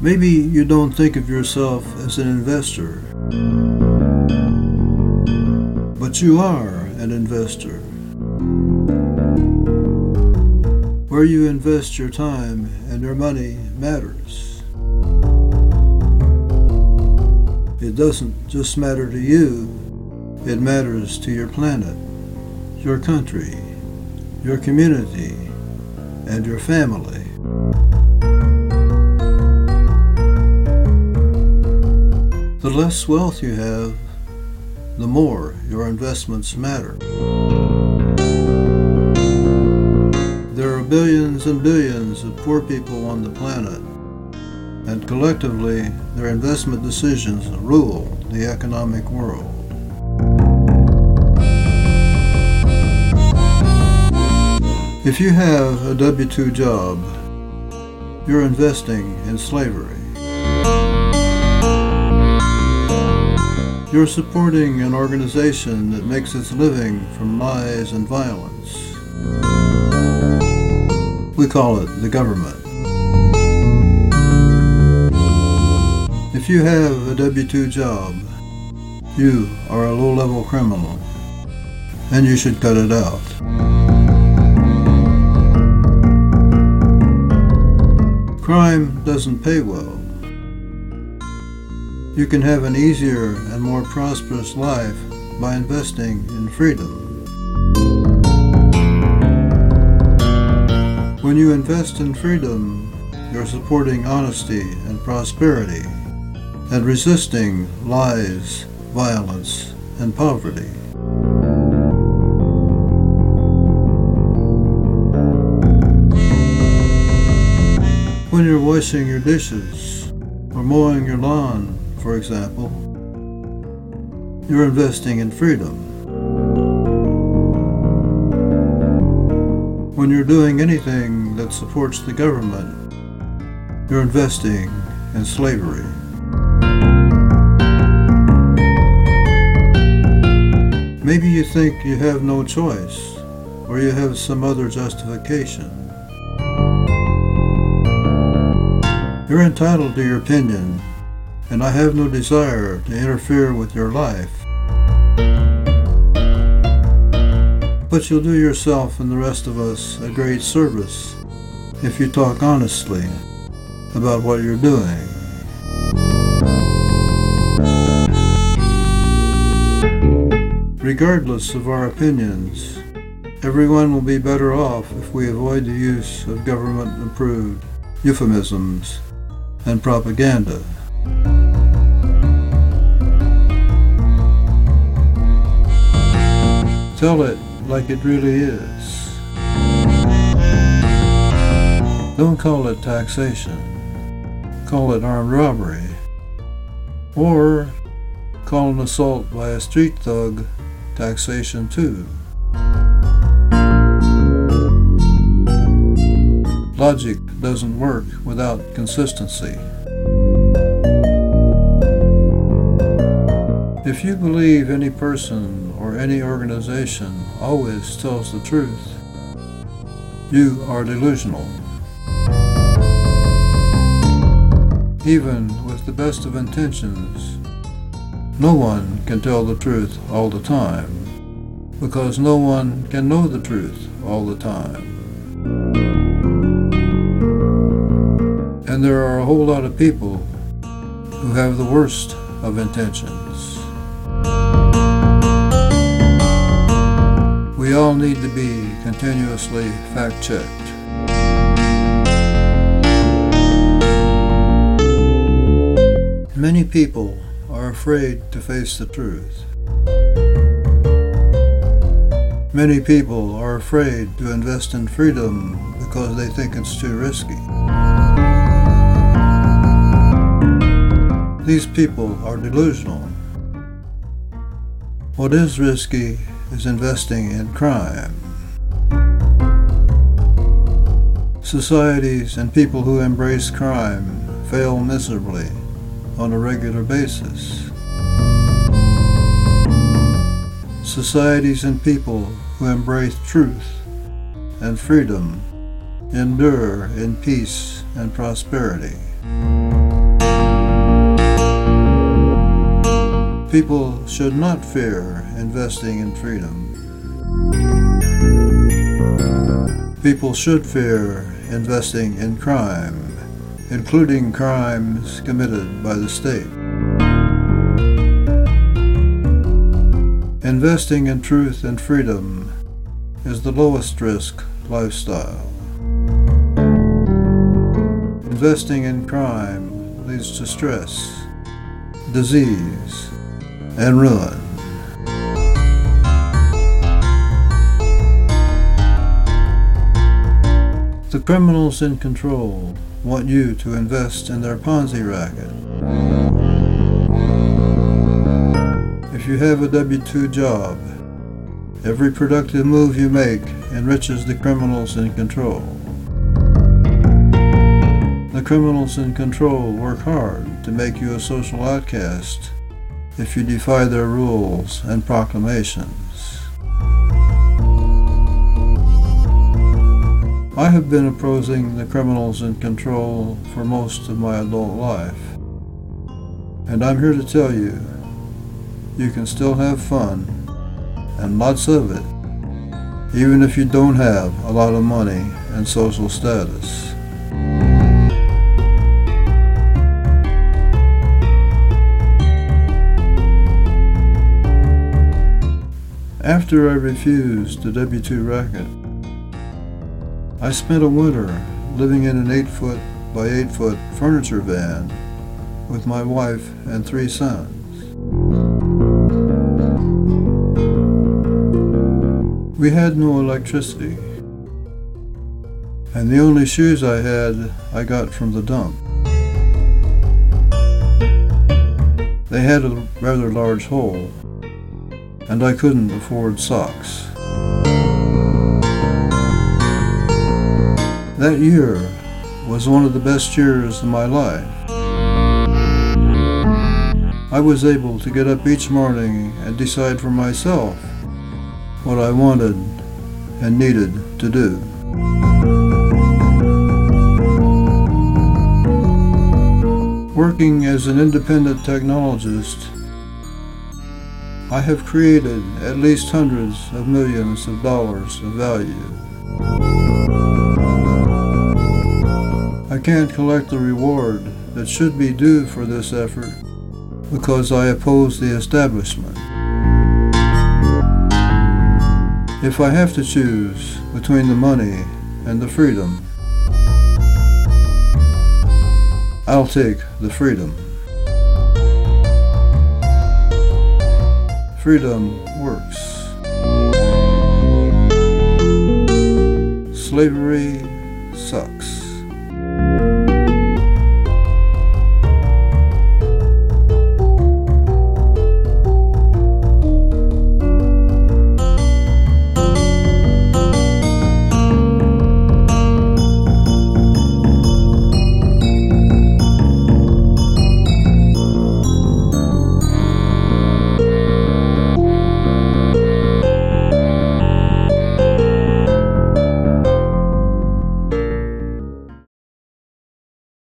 Maybe you don't think of yourself as an investor, but you are an investor. Where you invest your time and your money matters. It doesn't just matter to you, it matters to your planet, your country, your community, and your family. The less wealth you have, the more your investments matter. There are billions and billions of poor people on the planet, and collectively their investment decisions rule the economic world. If you have a W-2 job, you're investing in slavery. You're supporting an organization that makes its living from lies and violence. We call it the government. If you have a W-2 job, you are a low-level criminal, and you should cut it out. Crime doesn't pay well. You can have an easier and more prosperous life by investing in freedom. When you invest in freedom, you're supporting honesty and prosperity, and resisting lies, violence, and poverty. When you're washing your dishes or mowing your lawn, for example, you're investing in freedom. When you're doing anything that supports the government, you're investing in slavery. Maybe you think you have no choice, or you have some other justification. You're entitled to your opinion, and I have no desire to interfere with your life. But you'll do yourself and the rest of us a great service if you talk honestly about what you're doing. Regardless of our opinions, everyone will be better off if we avoid the use of government-approved euphemisms and propaganda. Tell it like it really is. Don't call it taxation. Call it armed robbery. Or call an assault by a street thug taxation too. Logic doesn't work without consistency. If you believe any person or any organization always tells the truth, you are delusional. Even with the best of intentions, no one can tell the truth all the time, because no one can know the truth all the time. And there are a whole lot of people who have the worst of intentions. We all need to be continuously fact-checked. Many people are afraid to face the truth. Many people are afraid to invest in freedom because they think it's too risky. These people are delusional. What is risky is investing in crime. Societies and people who embrace crime fail miserably on a regular basis. Societies and people who embrace truth and freedom endure in peace and prosperity. people should not fear investing in freedom. People should fear investing in crime, including crimes committed by the state. Investing in truth and freedom is the lowest risk lifestyle. Investing in crime leads to stress, disease, and ruin. The criminals in control want you to invest in their Ponzi racket. If you have a W-2 job, every productive move you make enriches the criminals in control. The criminals in control work hard to make you a social outcast if you defy their rules and proclamations. I have been opposing the criminals in control for most of my adult life, and I'm here to tell you, you can still have fun, and lots of it, even if you don't have a lot of money and social status. After I refused the W-2 racket, I spent a winter living in an 8-foot by 8-foot furniture van with my wife and 3 sons. We had no electricity, and the only shoes I had I got from the dump. They had a rather large hole, and I couldn't afford socks. That year was one of the best years of my life. I was able to get up each morning and decide for myself what I wanted and needed to do. Working as an independent technologist, I have created at least hundreds of millions of dollars of value. I can't collect the reward that should be due for this effort because I oppose the establishment. If I have to choose between the money and the freedom, I'll take the freedom. Freedom works. Slavery sucks.